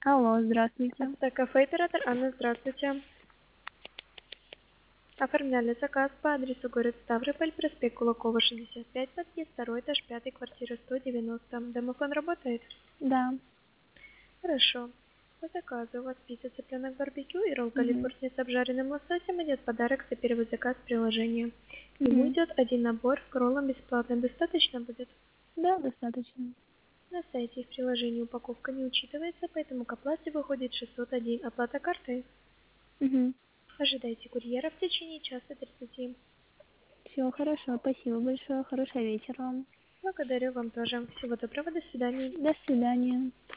Алло, здравствуйте. Автокафе «Оператор». Анна, здравствуйте. Оформляли заказ по адресу город Ставрополь, проспект Кулакова, 65, подъезд 2, этаж 5, квартира 190. Домофон работает? Да. Хорошо. По заказу у вас пицца цыпленок барбекю и ролл Мгм. калифорния с обжаренным лососем идет подарок за первый заказ в приложении. К нему Мгм. идет один набор, к роллам бесплатно. Достаточно будет? Да, достаточно. На сайте и в приложении упаковка не учитывается, поэтому к оплате выходит 601. Оплата картой. Мгм. Ожидайте курьера в течение часа 30. Всё хорошо, спасибо большое. Хорошего вечера вам. Благодарю вам тоже. Всего доброго, до свидания. До свидания.